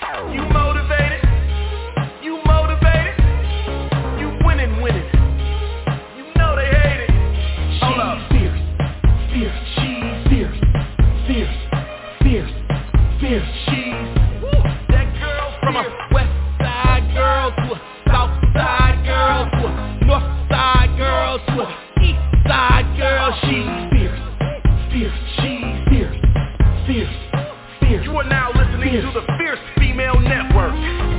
You motivated? You motivated? You winning. You know they hate it. Hold up. Fierce. She's fierce. She's that girl from a west side girl to a south side girl to a north side girl to a east side girl. She's fierce. She's fierce. You are now listening to the Fierce Female Network.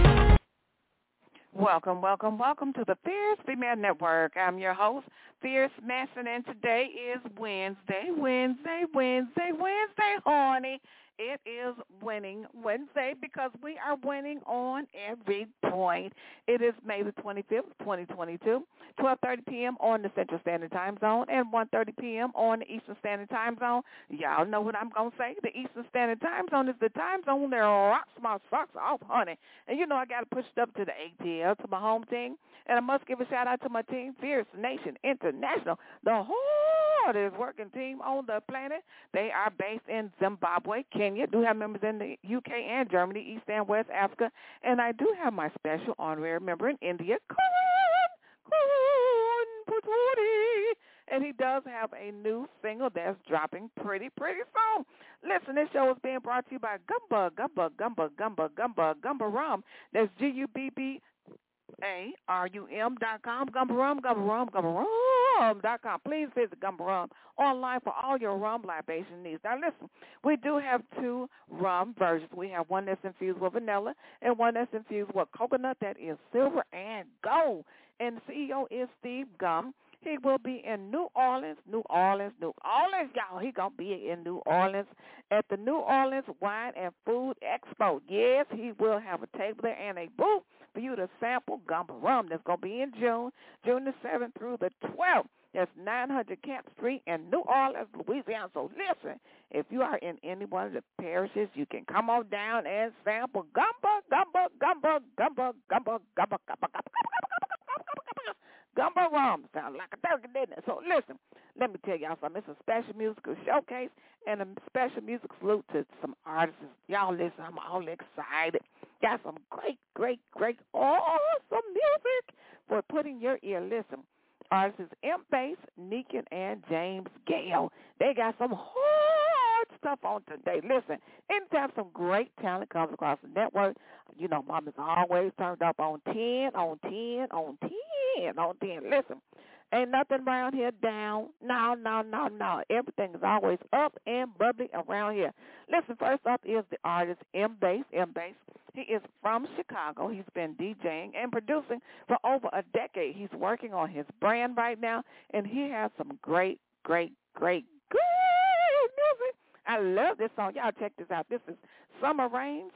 Welcome to the Fierce Female Network. I'm your host, Fierce Masson, and today is Wednesday, honey. It is Winning Wednesday because we are winning on every point. It is May the 25th, 2022, 12:30 p.m. on the Central Standard Time Zone and 1:30 p.m. on the Eastern Standard Time Zone. Y'all know what I'm going to say. The Eastern Standard Time Zone is the time zone that rocks my socks off, honey. And you know I got to push it up to the ATL, to my home team. And I must give a shout-out to my team, Fierce Nation International, the hardest working team on the planet. They are based in Zimbabwe, Kenya. Do have members in the UK and Germany, East and West Africa. And I do have my special honorary member in India, Karan Patwari. And he does have a new single that's dropping pretty soon. Listen, this show is being brought to you by Gumba Rum. That's GUBBARUM.com, GumbaRum.com. Please visit Gumba Rum online for all your rum libation needs. Now, listen, we do have two rum versions. We have one that's infused with vanilla and one that's infused with coconut that is silver and gold. And the CEO is Steve Gum. He will be in New Orleans, y'all. He going to be in New Orleans at the New Orleans Wine and Food Expo. Yes, he will have a table there and a booth for you to sample Gumba Rum. That's going to be in June the 7th through the 12th. That's 900 Camp Street in New Orleans, Louisiana. So listen, if you are in any one of the parishes, you can come on down and sample Gumba Rum. Sounds like a turkey, didn't it? So listen, let me tell y'all something. It's a special musical showcase and a special music salute to some artists. Y'all listen, I'm all excited. Got some great, awesome music for putting your ear. Listen, artists M. Bass, Neekin, and James Gale. They got some hard stuff on today. Listen, anytime some great talent comes across the network, you know, Mama's always turned up on 10. Listen, ain't nothing around here down. No. Everything is always up and bubbly around here. Listen, first up is the artist M. Bass. He is from Chicago. He's been DJing and producing for over a decade. He's working on his brand right now, and he has some great music. I love this song. Y'all check this out. This is Summer Rain.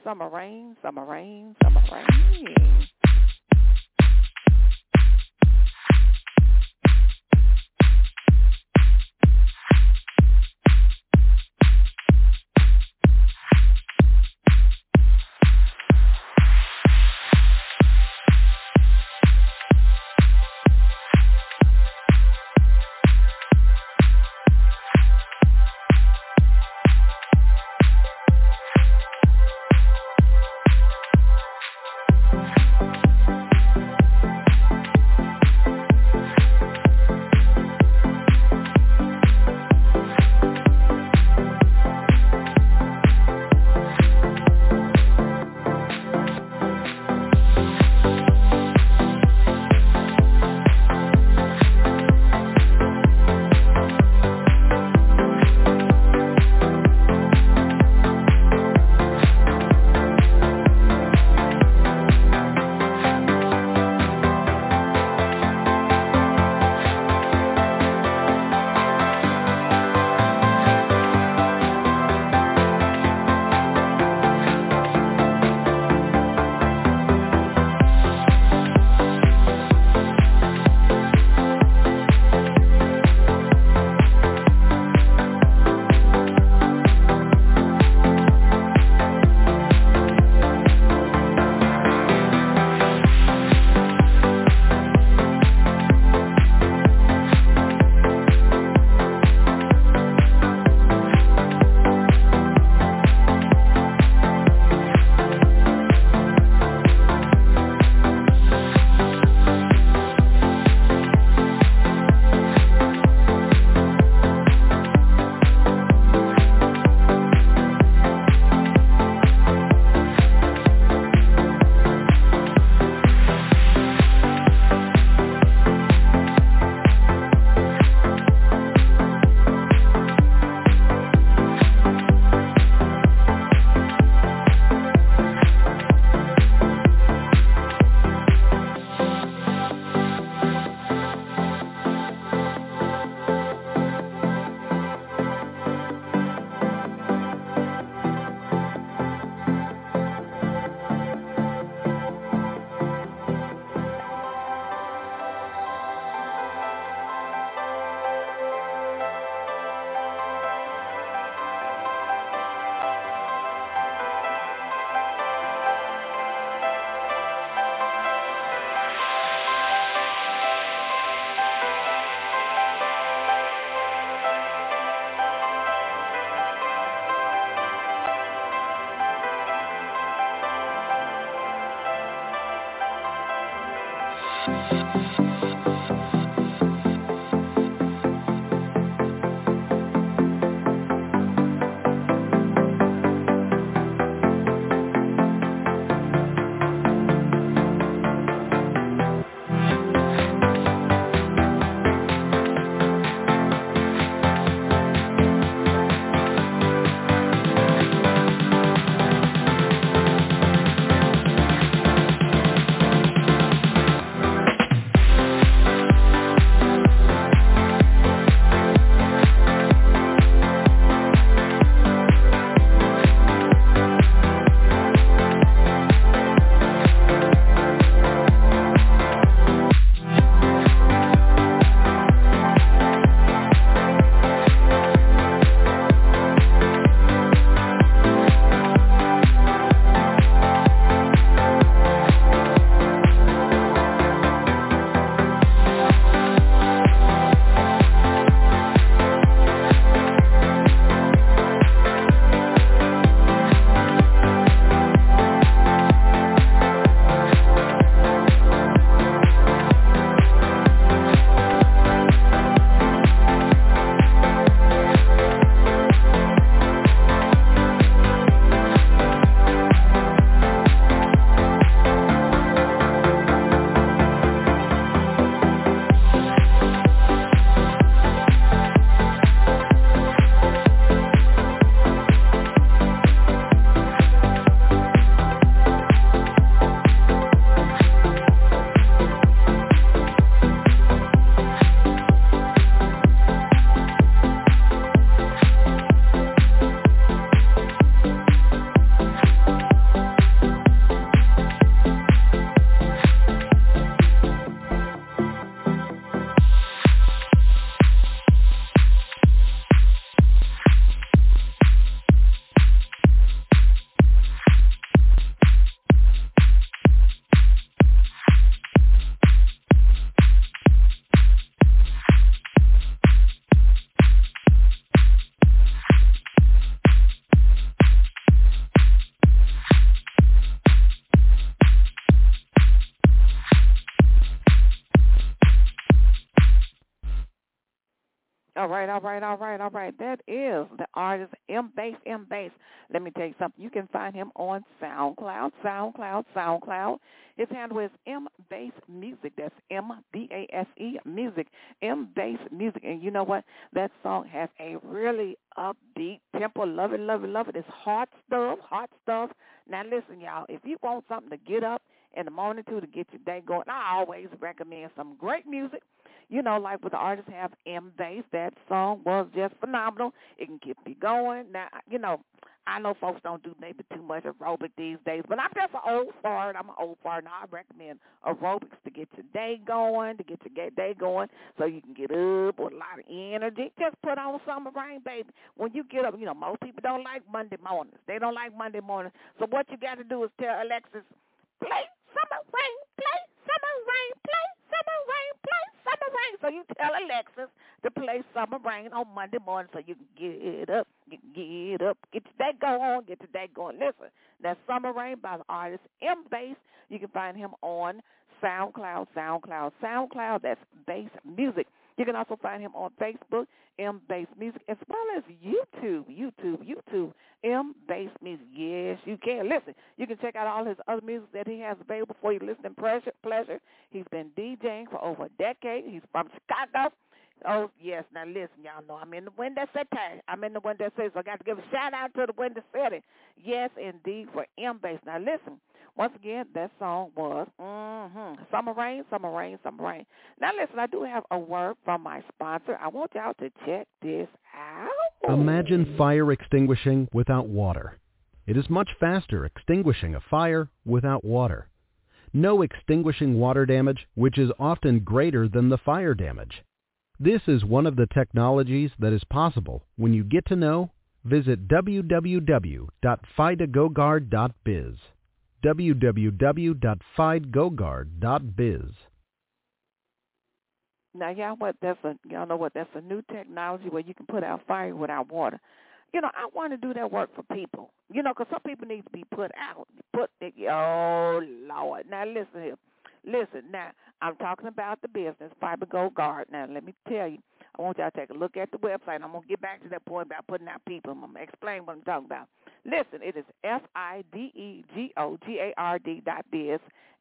All right, all right, all right, all right. That is the artist M-Bass, M-Bass. Let me tell you something. You can find him on SoundCloud. His handle is M-Bass Music. That's M-B-A-S-E Music, M-Bass Music. And you know what? That song has a really upbeat tempo. Love it, love it, love it. It's hot stuff, hot stuff. Now, listen, y'all, if you want something to get up in the morning to get your day going, I always recommend some great music. You know, like what the artists have, M-Bass, that song was just phenomenal. It can keep you going. Now, you know, I know folks don't do maybe too much aerobic these days, but I'm just an old fart. I'm an old fart, and I recommend aerobics to get your day going, so you can get up with a lot of energy. Just put on Summer Rain, baby. When you get up, you know, most people don't like Monday mornings. They don't like Monday mornings. So what you got to do is tell Alexis, play Summer Rain, play Summer Rain, play Summer Rain, play Summer Rain. So you tell Alexis to play Summer Rain on Monday morning so you can get up, get your day going. Listen, that's Summer Rain by the artist M-Bass. You can find him on SoundCloud. That's Bass Music. You can also find him on Facebook, M-Bass Music, as well as YouTube, M-Bass Music. Yes, you can. Listen, you can check out all his other music that he has available for your listening pleasure. He's been DJing for over a decade. He's from Chicago. Oh, yes. Now, listen, y'all know I'm in the Windy City. So I got to give a shout-out to the Windy City. Yes, indeed, for M-Bass. Now, listen. Once again, that song was Summer Rain. Now, listen, I do have a word from my sponsor. I want y'all to check this out. Imagine fire extinguishing without water. It is much faster extinguishing a fire without water. No extinguishing water damage, which is often greater than the fire damage. This is one of the technologies that is possible when you get to know. Visit www.fidagogard.biz. www.fidagogard.biz. Now, y'all know what? That's a new technology where you can put out fire without water. You know, I want to do that work for people. You know, because some people need to be put out. Oh, Lord. Now, listen here. Listen, now, I'm talking about the business, Fiber Gold Guard. Now, let me tell you, I want y'all to take a look at the website. I'm going to get back to that point about putting out people. I'm going to explain what I'm talking about. Listen, it is FIDEGOGARD.biz,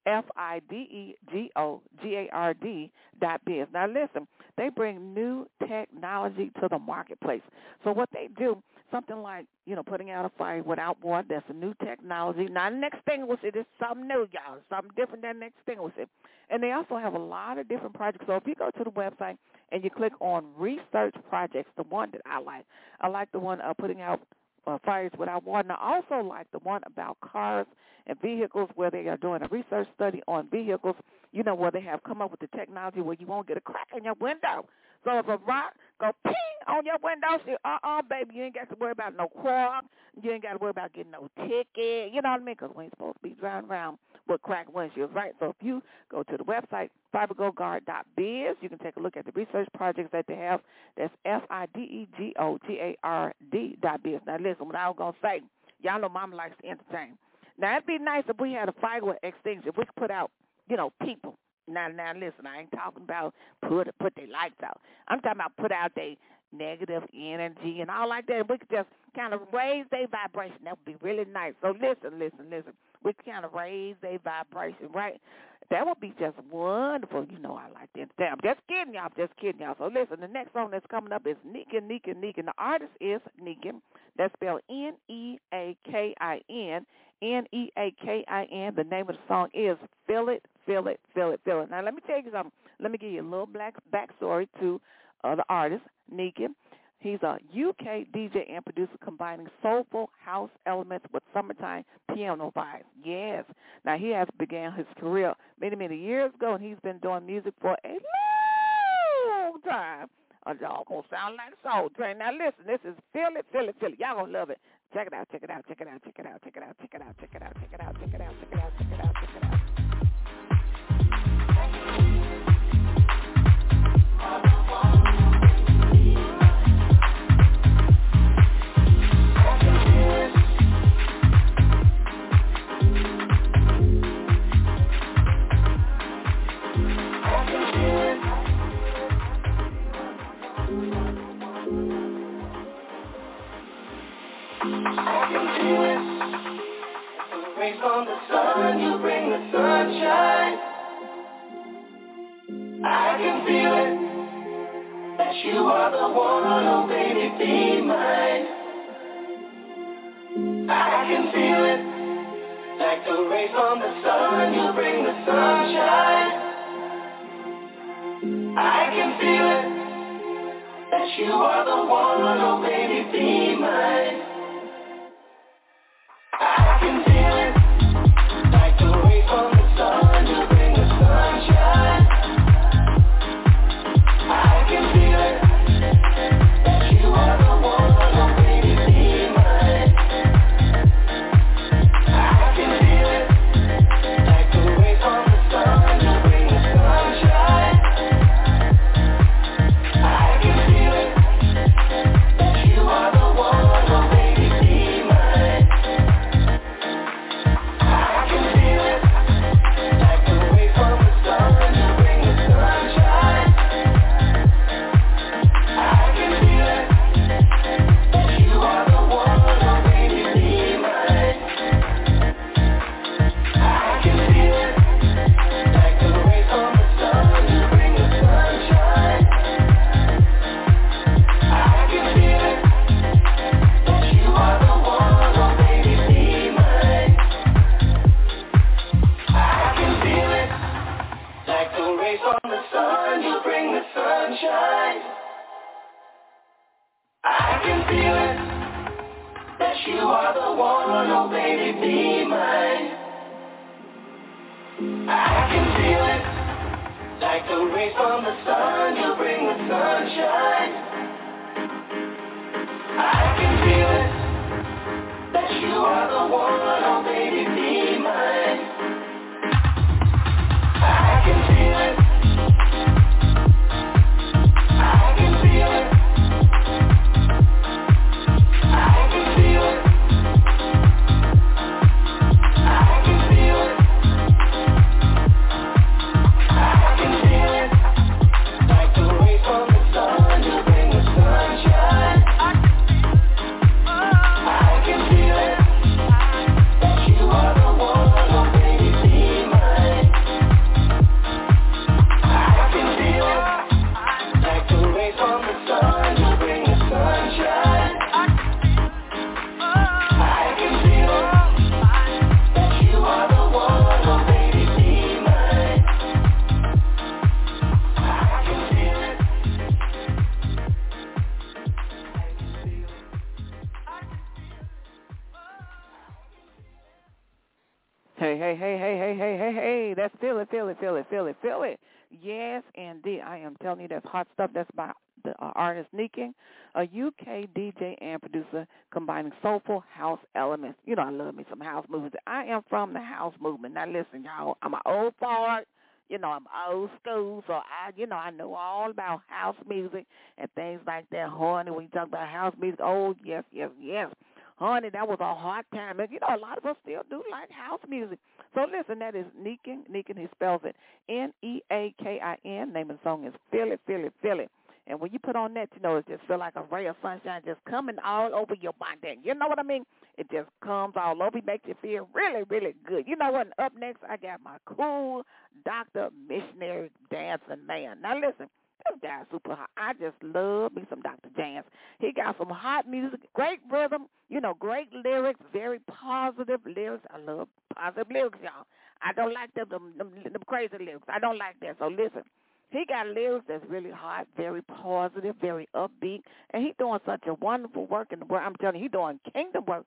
FIDEGOGARD.biz. Now, listen, they bring new technology to the marketplace. So what they do, something like, putting out a fire without water, that's a new technology. Not an extinguisher, it's something new, y'all. Something different than an extinguisher. And they also have a lot of different projects. So if you go to the website and you click on research projects, the one that I like the one putting out fires without water. And I also like the one about cars and vehicles where they are doing a research study on vehicles, where they have come up with the technology where you won't get a crack in your window. So if a rock go ping on your window, say, baby, you ain't got to worry about no crop. You ain't got to worry about getting no ticket. You know what I mean? Because we ain't supposed to be driving around with cracked windshields, right? So if you go to the website, fibergoldguard.biz, you can take a look at the research projects that they have. That's FIDEGOGARD.biz. Now, listen, what I was going to say, y'all know Mama likes to entertain. Now, it'd be nice if we had a fire extinguisher. If we could put out, people. Now, listen, I ain't talking about put their lights out. I'm talking about put out their negative energy and all like that. We could just kind of raise their vibration. That would be really nice. So listen. We could kind of raise their vibration, right? That would be just wonderful. I like that. I'm just kidding y'all. So listen, the next song that's coming up is Neekin. The artist is Neekin. That's spelled Neakin. Neakin. The name of the song is Feel It. Now, let me tell you something. Let me give you a little backstory to the artist, Neekin. He's a UK DJ and producer combining soulful house elements with summertime piano vibes. Yes. Now, he has began his career many, many years ago, and he's been doing music for a long time. Y'all going to sound like a soul train. Now, listen, this is Feel It. Y'all going to love it. Check it out. From the sun, you bring the sunshine. I can feel it, that you are the one, oh baby, be mine. I can feel it, like the rays from the sun, you bring the sunshine. I can feel it, that you are the one, oh baby, be mine. I can feel it. From the sun, you bring the sunshine. I can feel it, that you are the one, oh baby, be mine. I can feel it, like the rays from the sun, you bring the sunshine. I can feel it, that you are the one, oh baby, be mine. I can feel it. I Hey. That's feel it. Yes, indeed. I am telling you, that's hot stuff. That's by the artist Neeking, a UK DJ and producer combining soulful house elements. You know, I love me some house movement. I am from the house movement. Now, listen, y'all, I'm an old fart. You know, I'm old school, so I know all about house music and things like that. Honey, when you talk about house music, oh, yes. Honey, that was a hard time. And, a lot of us still do like house music. So, listen, that is Neeking. Neeking, he spells it Neakin. Name of the song is Feel It. And when you put on that, it just feel like a ray of sunshine just coming all over your body. You know what I mean? It just comes all over. It makes you feel really, really good. You know what? Up next, I got my cool Dr. Missionary Dancing Man. Now, listen. This guy's super hot. I just love me some Dr. Jans. He got some hot music, great rhythm, great lyrics, very positive lyrics. I love positive lyrics, y'all. I don't like them crazy lyrics. I don't like that. So listen, he got lyrics that's really hot, very positive, very upbeat, and he's doing such a wonderful work in the world. I'm telling you, he's doing kingdom work.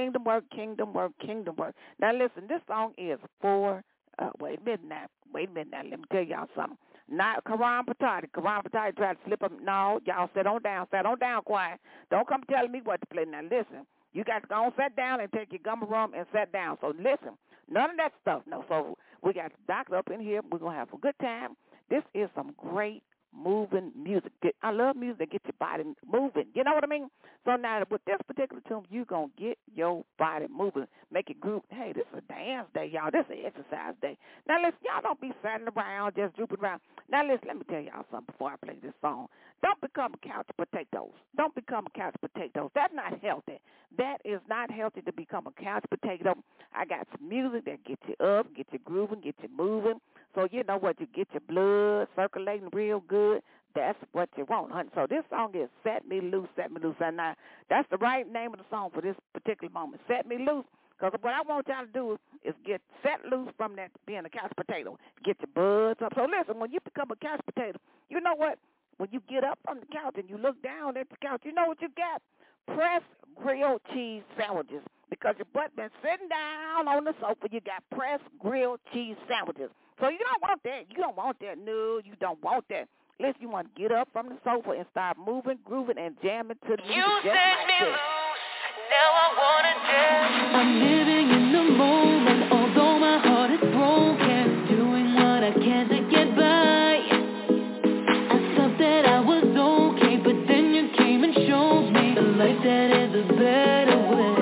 Now listen, this song is for, wait a minute now. Let me tell y'all something. Not Karan Patati. Karan Patati tried to slip up. No, y'all sit on down, quiet. Don't come telling me what to play. Now, listen, you got to go on, sit down and take your gummy rum and sit down. So, listen, none of that stuff. No, so we got the doctor up in here. We're going to have a good time. This is some great moving music. I love music that gets your body moving. You know what I mean? So now with this particular tune, you're going to get your body moving, make it groove. Hey, this is a dance day, y'all. This is an exercise day. Now, listen, y'all don't be sitting around, just drooping around. Now, listen, let me tell y'all something before I play this song. Don't become couch potatoes. That's not healthy. That is not healthy to become a couch potato. I got some music that gets you up, get you grooving, get you moving. So you know what, you get your blood circulating real good. That's what you want, honey. So this song is Set Me Loose. And now, that's the right name of the song for this particular moment, Set Me Loose. Because what I want y'all to do is get set loose from that being a couch potato. Get your buds up. So listen, when you become a couch potato, you know what? When you get up from the couch and you look down at the couch, you know what you got? Pressed grilled cheese sandwiches. Because your butt been sitting down on the sofa, you got pressed grilled cheese sandwiches. So you don't want that. No, you don't want that. Listen, you want to get up from the sofa and start moving, grooving, and jamming to the music. You just set like me this. loose. Now I want to dance. I'm living in the moment, although my heart is broken. Doing what I can to get by. I thought that I was okay, but then you came and showed me a life that is a better way.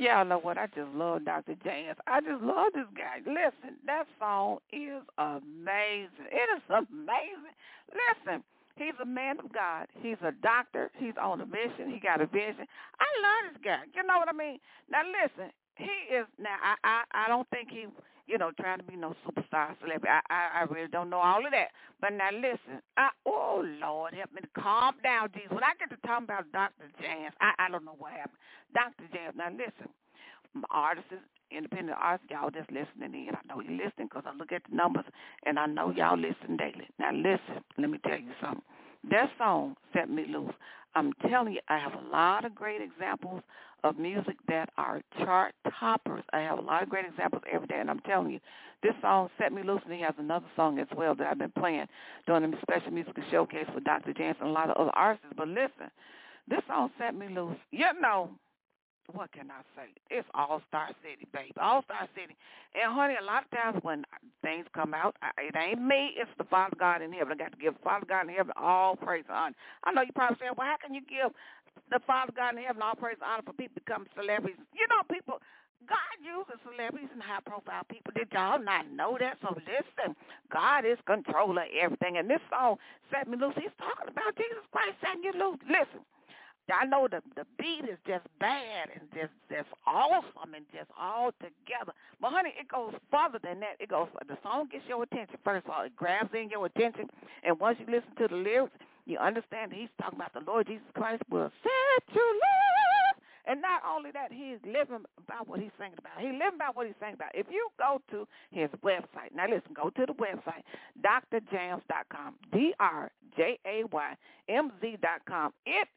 Y'all know what? I just love Dr. James. I just love this guy. Listen, that song is amazing. It is amazing. Listen, he's a man of God. He's a doctor. He's on a mission. He got a vision. I love this guy. You know what I mean? Now, listen, he is, now, I don't think he, trying to be no superstar celebrity. I really don't know all of that. But now, listen, oh, Lord, help me to calm down, Jesus. When I get to talking about Dr. James, I don't know what happened. Dr. James, now, listen, artists, independent artists, y'all just listening in. I know you're listening because I look at the numbers, and I know y'all listen daily. Now, listen, let me tell you something. That song, Set Me Loose, I'm telling you, I have a lot of great examples of music that are chart toppers. I have a lot of great examples every day, and I'm telling you, this song, Set Me Loose, and he has another song as well that I've been playing during a special musical showcase for Dr. James and a lot of other artists. But listen, this song, Set Me Loose, what can I say? It's All-Star City, baby. All-Star City. And, honey, a lot of times when things come out, it ain't me. It's the Father God in heaven. I got to give the Father God in heaven all praise and honor. I know you probably saying, well, how can you give the Father God in heaven all praise and honor for people to become celebrities? People, God uses celebrities and high-profile people. Did y'all not know that? So listen, God is controller of everything. And this song, Set Me Loose, he's talking about Jesus Christ setting you loose. Listen. I know the beat is just bad and just awesome and just all together. But, honey, it goes further than that. The song gets your attention. First of all, it grabs in your attention. And once you listen to the lyrics, you understand that he's talking about the Lord Jesus Christ will set you loose. And not only that, he's living about what he's singing about. He's living about what he's singing about. If you go to his website, now listen, go to the website, drjams.com, DRJAYMZ.com. It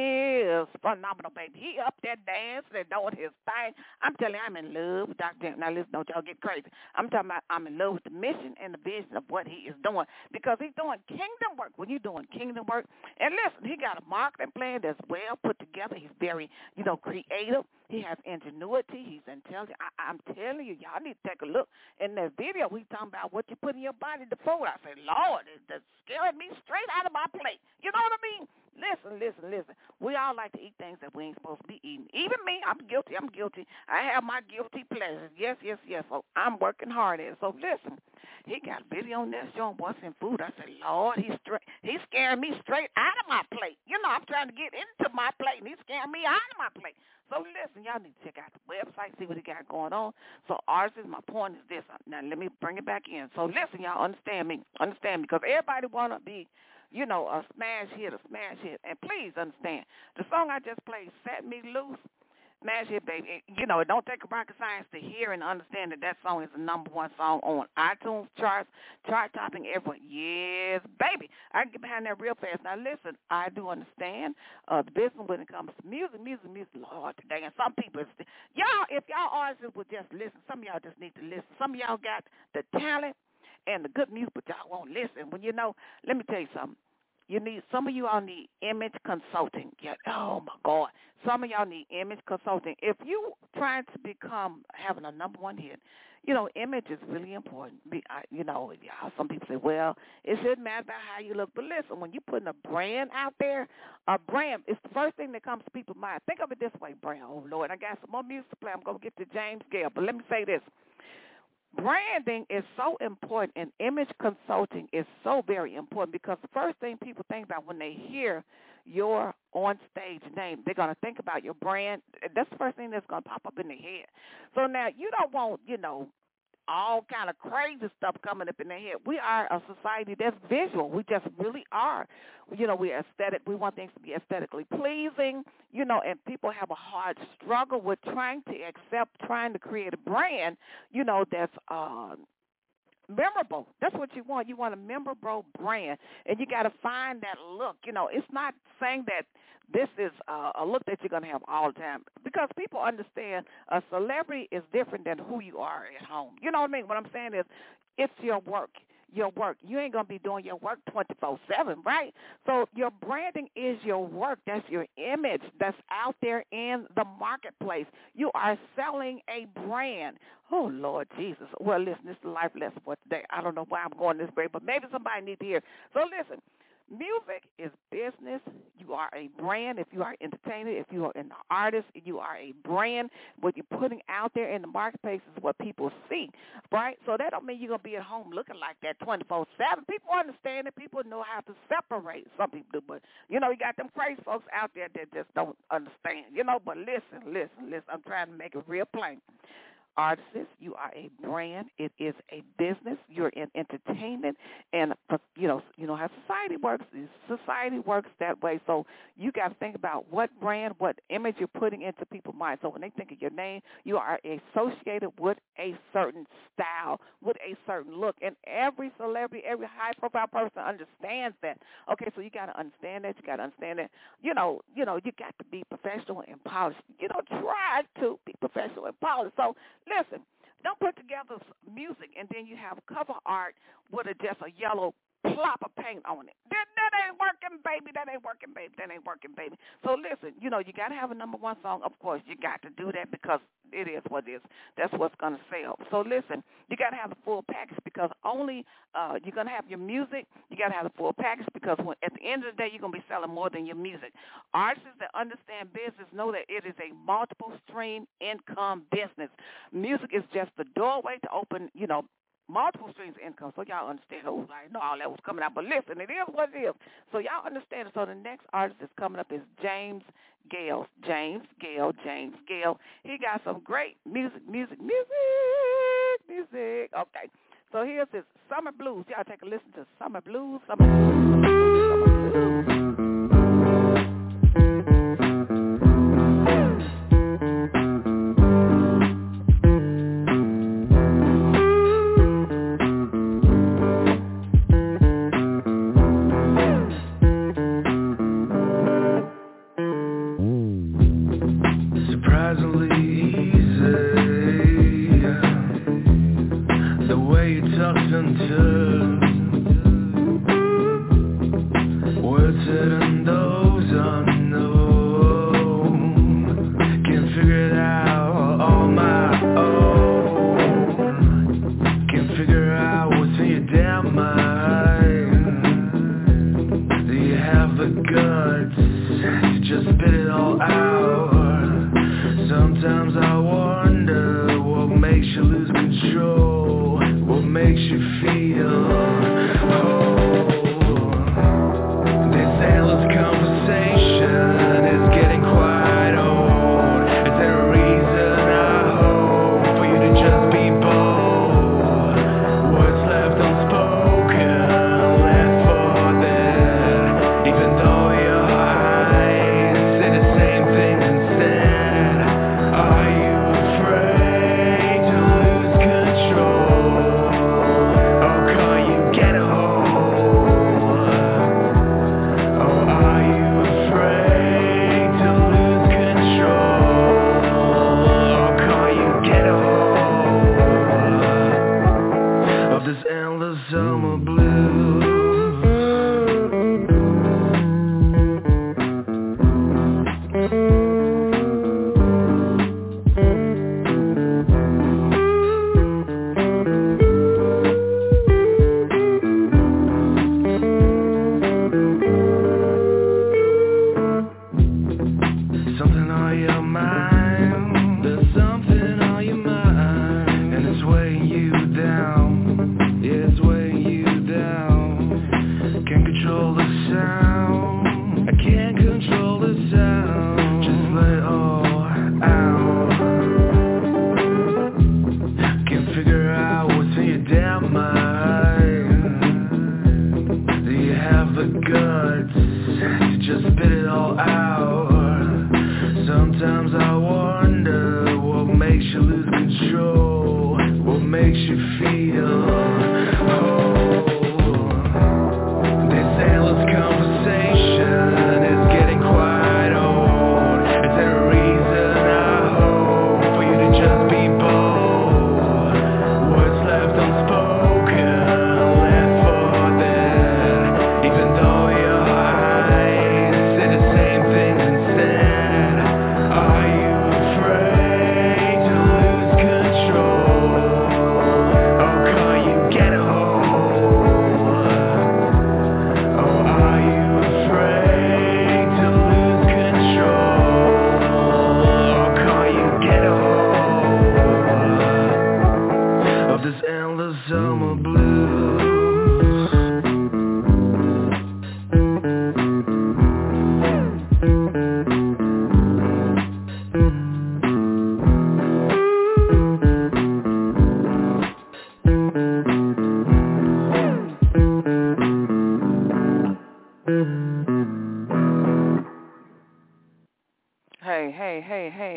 is phenomenal, baby. He up there dancing and doing his thing. I'm telling you, I'm in love with Dr. James. Now listen, don't y'all get crazy. I'm talking about I'm in love with the mission and the vision of what he is doing because he's doing kingdom work. When you're doing kingdom work, and listen, he got a marketing plan that's well put together. He's very, creative. He has ingenuity. He's intelligent. I'm telling you, y'all need to take a look. In that video, we talking about what you put in your body to food. I say, Lord, that's scaring me straight out of my plate. You know what I mean? Listen. We all like to eat things that we ain't supposed to be eating. Even me, I'm guilty. I have my guilty pleasures. Yes. So I'm working hard at it. So listen, he got a video on this showing what's in food. I said, Lord, he's scaring me straight out of my plate. I'm trying to get into my plate, and he's scaring me out of my plate. So listen, y'all need to check out the website, see what he got going on. So artists, my point is this. Now let me bring it back in. So listen, y'all, understand me, because everybody want to be, a smash hit. And please understand, the song I just played, Set Me Loose, smash hit, baby. It don't take a rocket science to hear and understand that song is the number one song on iTunes charts, chart-topping everywhere. Yes, baby. I can get behind that real fast. Now, listen, I do understand the business when it comes to music, Lord, today. And some people, if y'all artists would just listen, some of y'all just need to listen. Some of y'all got the talent and the good music, but y'all won't listen. When let me tell you something. Some of you all need image consulting. Yeah, oh my God. Some of y'all need image consulting. If you trying to having a number one hit, image is really important. Some people say, well, it shouldn't matter about how you look. But listen, when you're putting a brand out there, a brand is the first thing that comes to people's mind. Think of it this way, brand. Oh, Lord, I got some more music to play. I'm going to get to James Gale. But let me say this. Branding is so important, and image consulting is so very important because the first thing people think about when they hear your on-stage name, they're going to think about your brand. That's the first thing that's going to pop up in their head. So now you don't want, all kind of crazy stuff coming up in their head. We are a society that's visual. We just really are. We're aesthetic. We want things to be aesthetically pleasing, and people have a hard struggle with trying to create a brand, that's memorable. That's what you want. You want a memorable brand, and you got to find that look. It's not saying that this is a look that you're going to have all the time because people understand a celebrity is different than who you are at home. You know what I mean? What I'm saying is it's your work. You ain't going to be doing your work 24/7, right? So your branding is your work. That's your image that's out there in the marketplace. You are selling a brand. Oh, Lord Jesus. Well, listen, this is the life lesson for today. I don't know why I'm going this way, but maybe somebody needs to hear. So listen, music is business. You you are a brand, if you are an entertainer, if you are an artist, you are a brand. What you're putting out there in the marketplace is what people see, right? So that don't mean you're going to be at home looking like that 24/7. People understand it. People know how to separate. Some people do, but, you got them crazy folks out there that just don't understand, But listen. I'm trying to make it real plain. Artists, you are a brand. It is a business. You're in entertainment, and how society works. Society works that way. So you got to think about what brand, what image you're putting into people's minds. So when they think of your name, you are associated with a certain style, with a certain look, and every celebrity, every high-profile person understands that. Okay, so you got to understand that. You got to understand that. You got to be professional and polished. Try to be professional and polished. So listen, don't put together music and then you have cover art with just a yellow plop of paint on it. That ain't working, baby. That ain't working, baby. So listen, you got to have a number one song. Of course, you got to do that because it is what it is. That's what's going to sell. So listen, you got to have the full package because only you're going to have your music. You got to have the full package because at the end of the day, you're going to be selling more than your music. Artists that understand business know that it is a multiple stream income business. Music is just the doorway to open, multiple streams of income, so y'all understand. I know all that was coming out, but listen, it is what it is. So y'all understand it. So the next artist that's coming up is James Gale. James Gale. He got some great music. Okay. So here's his Summer Blues. Y'all take a listen to Summer Blues. Get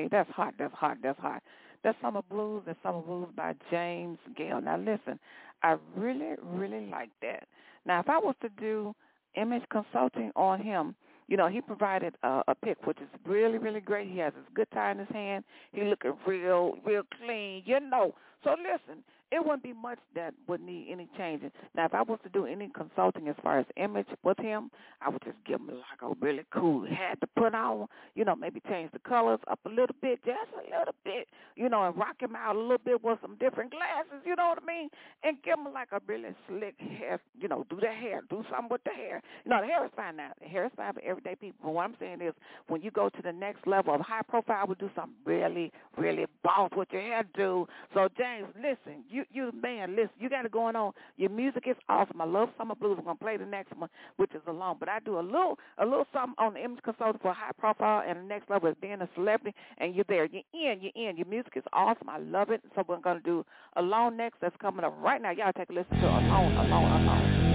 That's hot. That's hot. That's hot. That's Summer Blues. That's Summer Blues by James Gale. Now, listen, I really, really like that. Now, if I was to do image consulting on him, you know, he provided a pic, which is really, really great. He has his guitar in his hand. He looking real, real clean, you know. So, listen, it wouldn't be much that would need any changing. Now, if I was to do any consulting as far as image with him, I would just give him like a really cool hat to put on, you know, maybe change the colors up a little bit, just a little bit, you know, and rock him out a little bit with some different glasses, you know what I mean, and give him like a really slick hair, you know, do the hair, do something with the hair. You know, the hair is fine now. The hair is fine for everyday people. But what I'm saying is when you go to the next level of high profile, we'll do something really, really boss with your hair, dude. So, James, listen, you man, listen, you got it going on. Your music is awesome. I love Summer Blues. I'm gonna play the next one, which is Alone. But I do a little something on the image consultant for high profile, and the next level is being a celebrity, and you're there. You're in. Your music is awesome. I love it. So we're gonna do Alone next. That's coming up right now. Y'all take a listen to Alone.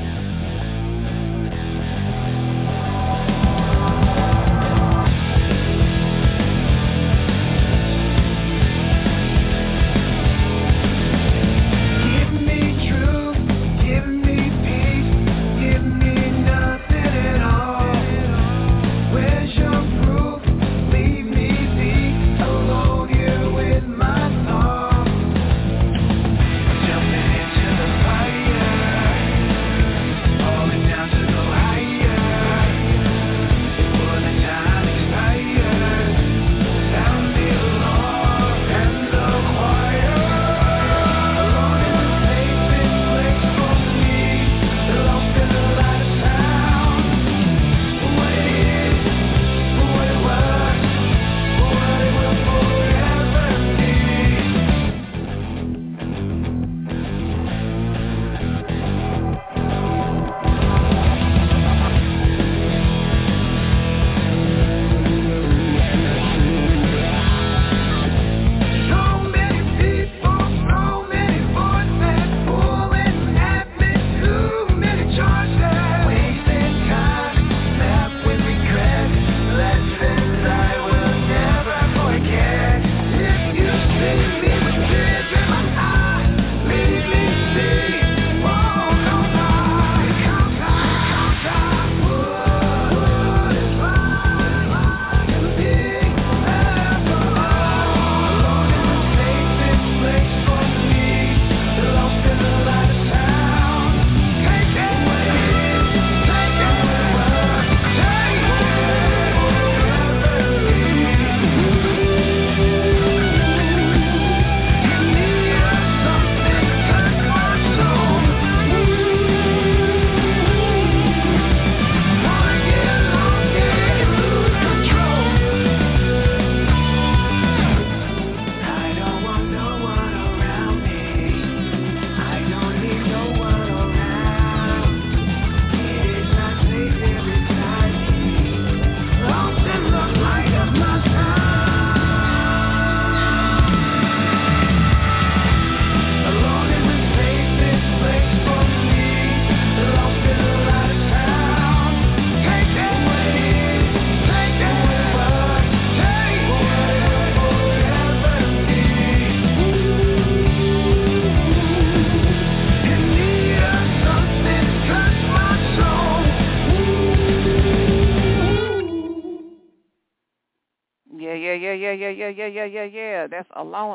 Yeah. That's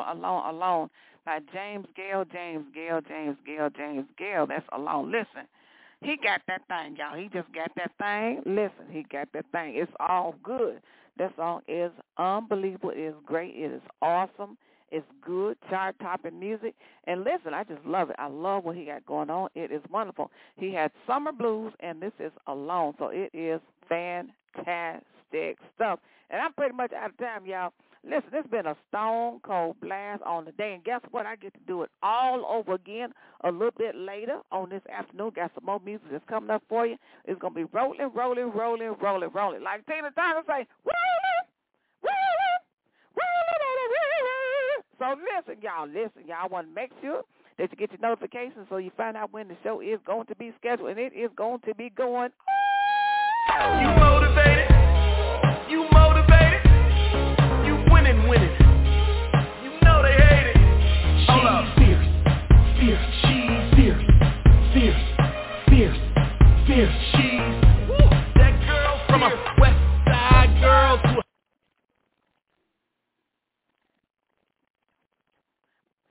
Alone by James Gale. That's Alone. Listen, he got that thing, y'all. He just got that thing. Listen, he got that thing. It's all good. That song is unbelievable. It is great. It is awesome. It's good, chart-topping music. And listen, I just love it. I love what he got going on. It is wonderful. He had Summer Blues, and this is Alone. So it is fantastic stuff. And I'm pretty much out of time, y'all. Listen, it's been a stone cold blast on the day. And guess what? I get to do it all over again a little bit later on this afternoon. Got some more music that's coming up for you. It's going to be rolling. Like Tina Turner say, rolling. So listen, y'all. I want to make sure that you get your notifications so you find out when the show is going to be scheduled, and it is going to be going on. You motivated. You winning here. She's